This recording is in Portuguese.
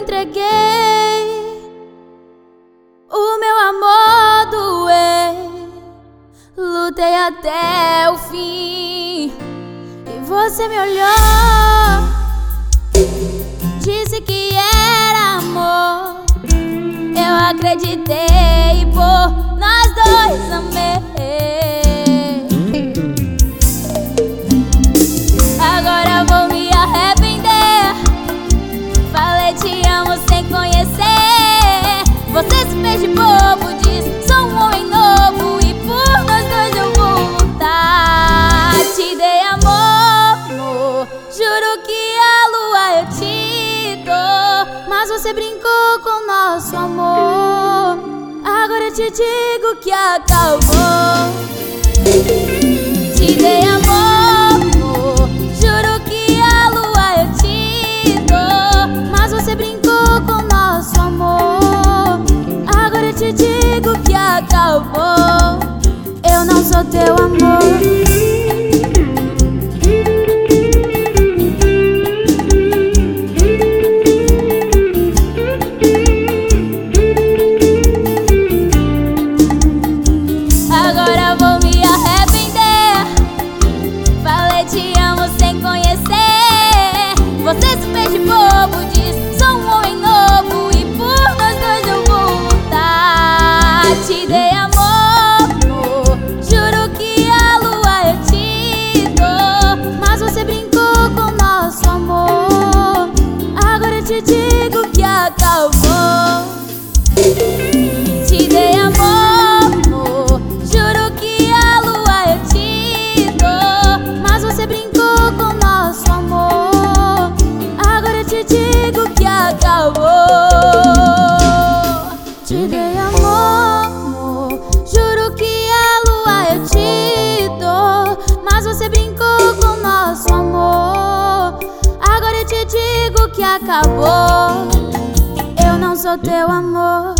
entreguei o meu amor, doei, lutei até o fim. E você me olhou, disse que era amor. Eu acreditei e por nós dois amei. Agora vou me arrepender. Falei te amo sem conhecer. Você se fez de bobo, disse sou um homem novo e por nós dois eu vou lutar. Te dei amor, juro que a lua eu te dou, mas você brincou com nosso amor. Agora eu te digo que acabou. Te dei amor, juro que a lua eu te dou, mas você brincou com nosso amor. Agora eu te digo que acabou. Eu não sou teu amor. Agora vou me arrepender. Falei te amo sem conhecer. Você se fez de bobo, disse sou um homem novo e por nós dois eu vou lutar. Te dei amor, juro que a lua eu te dou, mas você brincou com nosso amor. Agora eu te digo que acabou. Te dei amor, juro que a lua eu te dou, mas você brincou com nosso amor. Agora eu te digo que acabou. Te dei amor, juro que a lua eu te dou, mas você brincou com nosso amor. Agora eu te digo que acabou. Eu não sou teu amor.